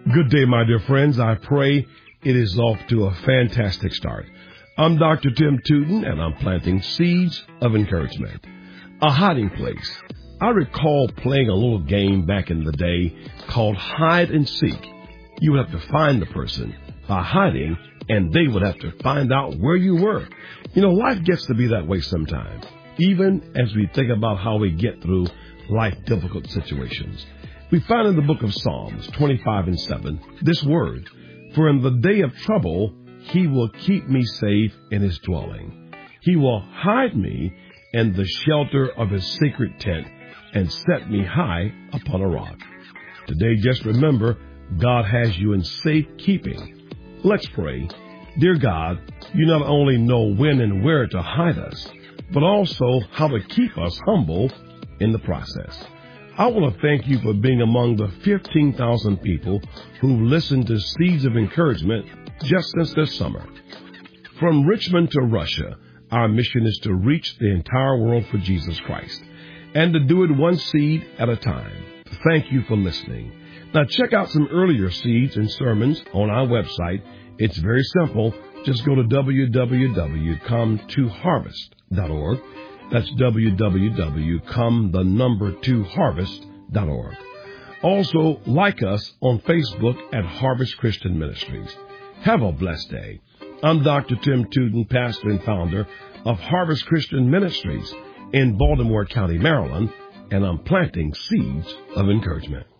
Good day, my dear friends. I pray it is off to a fantastic start. I'm Dr. Tim Tootin, and I'm planting seeds of encouragement. A hiding place. I recall playing a little game back in the day called hide and seek. You would have to find the person by hiding, and they would have to find out where you were. You know, life gets to be that way sometimes, even as we think about how we get through life difficult situations. We find in the book of Psalms 25:7 this word, "For in the day of trouble, he will keep me safe in his dwelling. He will hide me in the shelter of his secret tent and set me high upon a rock." Today, just remember, God has you in safe keeping. Let's pray. Dear God, you not only know when and where to hide us, but also how to keep us humble in the process. I want to thank you for being among the 15,000 people who listened to Seeds of Encouragement just since this summer. From Richmond to Russia, our mission is to reach the entire world for Jesus Christ and to do it one seed at a time. Thank you for listening. Now check out some earlier seeds and sermons on our website. It's very simple. Just go to www.come2harvest.org. That's www.come2harvest.org. Also, like us on Facebook at Harvest Christian Ministries. Have a blessed day. I'm Dr. Tim Tootin, pastor and founder of Harvest Christian Ministries in Baltimore County, Maryland, and I'm planting seeds of encouragement.